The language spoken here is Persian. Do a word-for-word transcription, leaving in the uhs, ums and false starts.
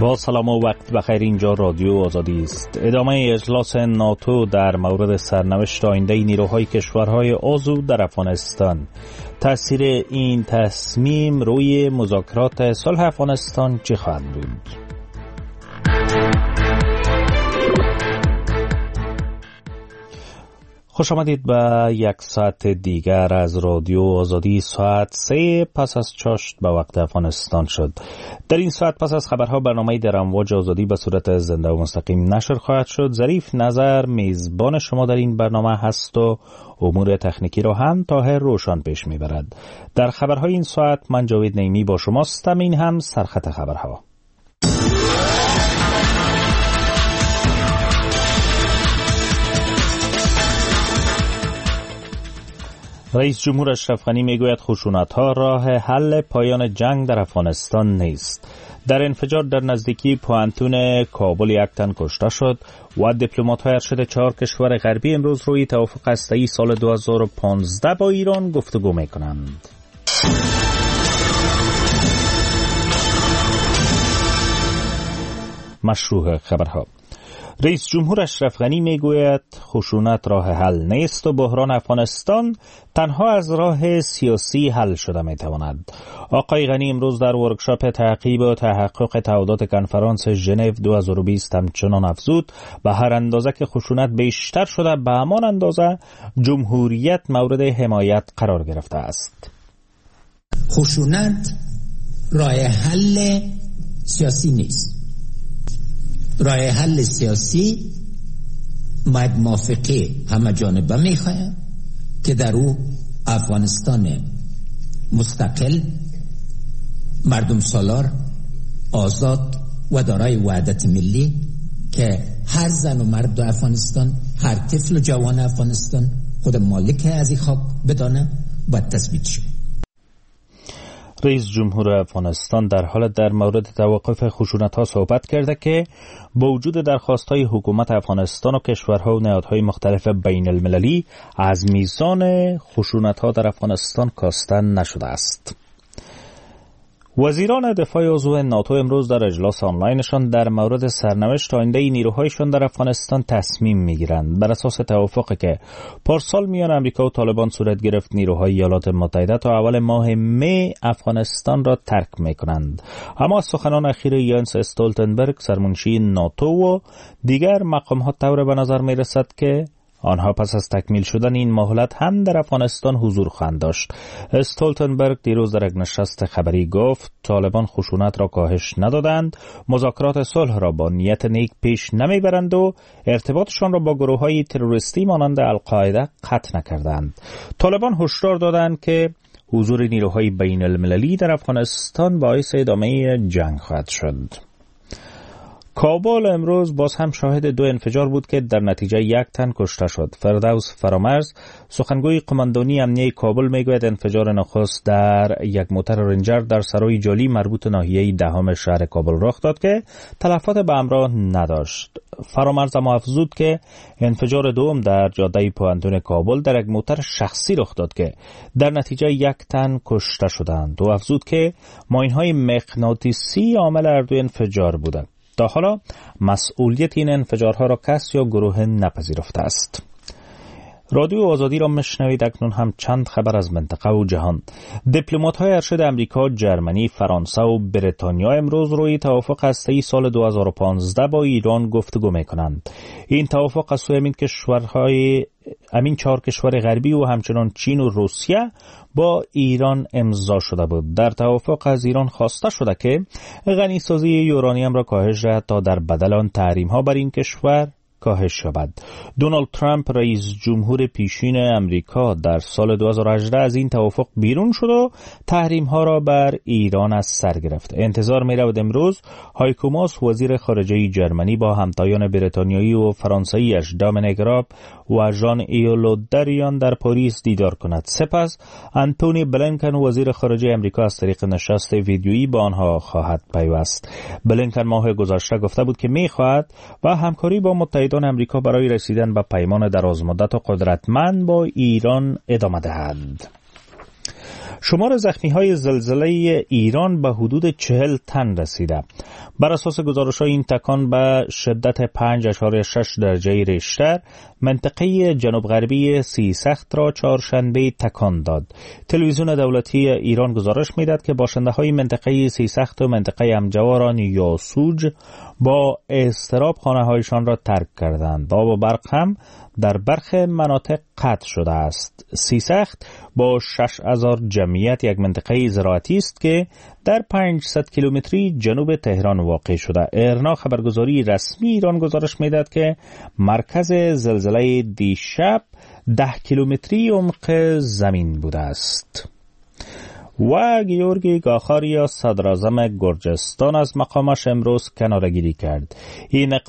با سلام و وقت بخیر. اینجا رادیو آزادی است. ادامه اجلاس ناتو در مورد سرنوشت آینده نیروهای کشورهای عضو در افغانستان. تأثیر این تصمیم روی مذاکرات صلح افغانستان چه خواهد بود؟ خوش آمدید به یک ساعت دیگر از رادیو آزادی. ساعت سه پس از چاشت به وقت افغانستان شد. در این ساعت پس از خبرها برنامه در امواج آزادی به صورت زنده و مستقیم نشر خواهد شد. ظریف نظر میزبان شما در این برنامه هست و امور تکنیکی را هم طاهر روشن پیش میبرد. در خبرهای این ساعت من جاوید نیمی با شماستم. این هم سرخط خبرها. رئیس جمهور اشرف غنی میگوید خشونت‌ها راه حل پایان جنگ در افغانستان نیست. در انفجار در نزدیکی پوانتون کابل یک تن کشته شد و دیپلمات‌های ارشد چهار کشور غربی امروز روی توافق هسته‌ای سال دو هزار و پانزده با ایران گفتگو می‌کنند. مشروع خبرها. رئیس جمهور اشرف غنی میگوید خشونت راه حل نیست و بحران افغانستان تنها از راه سیاسی حل شده میتواند. آقای غنی امروز در ورکشاپ تعقیب و تحقق تعهدات کنفرانس ژنو دو هزار و بیست همچنان افزود به هر اندازه که خشونت بیشتر شده به همان اندازه جمهوریت مورد حمایت قرار گرفته است. خشونت راه حل سیاسی نیست. راه حل سیاسی باید موافقه همه جانبه میخواه که در او افغانستان مستقل، مردم سالار، آزاد و دارای وحدت ملی که هر زن و مرد افغانستان، هر طفل و جوان افغانستان خود مالک از این خاک بدانه باید تثبیت شد. رئیس جمهور افغانستان در حال در مورد توقف خشونت‌ها صحبت کرده که با وجود درخواست‌های حکومت افغانستان و کشورها و نهادهای مختلف بین المللی از میزان خشونت‌ها در افغانستان کاسته نشده است. وزیران دفاع عضو ناتو امروز در اجلاس آنلاینشان در مورد سرنوشت آینده نیروهایشان در افغانستان تصمیم میگیرند. بر اساس توافقی که پارسال میان امریکا و طالبان صورت گرفت، نیروهای ایالات متحده تا اول ماه می افغانستان را ترک میکنند. اما از سخنان اخیر یانس استولتنبرگ سرمنشی ناتو و دیگر مقام‌ها طور به نظر میرسد که آنها پس از تکمیل شدن این مهلت هم در افغانستان حضور خواهند داشت. استولتنبرگ دیروز در یک نشست خبری گفت طالبان خشونت را کاهش ندادند، مذاکرات صلح را با نیت نیک پیش نمیبرند و ارتباطشان را با گروه‌های تروریستی مانند القاعده قطع نکردند. طالبان هشدار دادند که حضور نیروهای بین المللی در افغانستان باعث ادامه جنگ خواهد شد. کابل امروز باز هم شاهد دو انفجار بود که در نتیجه یک تن کشته شد. فردوس فرامرز سخنگوی قماندانی امنیه کابل میگوید انفجار نخست در یک موتر رنجر در سرای جالی مربوط ناحیه دهم شهر کابل رخ داد که تلفات به همراه نداشت. فرامرز هم افزود که انفجار دوم در جاده پوانتون کابل در یک موتر شخصی رخ داد که در نتیجه یک تن کشته شدند. و افزود که ماین‌های مغناطیسی عامل هر دو انفجار بودند. تا حالا مسئولیت این انفجارها را کس یا گروه نپذیرفته است. رادیو آزادی را مشنوید. اکنون هم چند خبر از منطقه و جهان. دیپلمات‌های ارشد امریکا، جرمنی، فرانسه و بریتانیا امروز روی توافق هسته‌ای سال دو هزار و پانزده با ایران گفتگو می‌کنند. این توافق از سوی همین کشورهای همین چهار کشور غربی و همچنان چین و روسیه با ایران امضا شده بود. در توافق از ایران خواسته شده که غنیسازی یورانیم را کاهش دهد تا در بدل آن تحریم‌ها بر این کشور کاهش شود. دونالد ترامپ رئیس جمهور پیشین امریکا در سال دو هزار و هجده از این توافق بیرون شد و تحریم ها را بر ایران از سر گرفت. انتظار می رود امروز هایکو ماس وزیر خارجه جرمنی با همتایان بریتانیایی و فرانسویش دامینیک راب و ژان ایو له دریان در پاریس دیدار کند. سپس انتونی بلینکن وزیر خارجه امریکا از طریق نشست ویدیویی با آنها خواهد پیوست. بلینکن ماه گذشته گفته بود که می خواهد و همکاری با متحدان امریکا برای رسیدن به پیمان درازمدت و قدرتمند با ایران ادامه دهد. شمار زخمی‌های زلزله ایران به حدود چهل تن رسیده. بر اساس گزارش‌های این تکان به شدت پنج ممیز شش درجه ریشتر منطقه جنوب غربی سیسخت را چهارشنبه تکان داد. تلویزیون دولتی ایران گزارش می‌داد که باشنده‌های منطقه سیسخت و منطقه امجواران یا سوج با اضطراب خانه‌هایشان را ترک کردند. آب و برق هم در برخی مناطق قطع شده است. سیسخت با شش هزار جمعیت یک منطقه زراعتی است که در پانصد کیلومتری جنوب تهران واقع شده. ایرنا خبرگزاری رسمی ایران گزارش میداد که مرکز زلزله دیشب ده کیلومتری عمق زمین بوده است. و گیورگی گاخاریا صدراعظم گرجستان از مقامش امروز کناره‌گیری کرد. این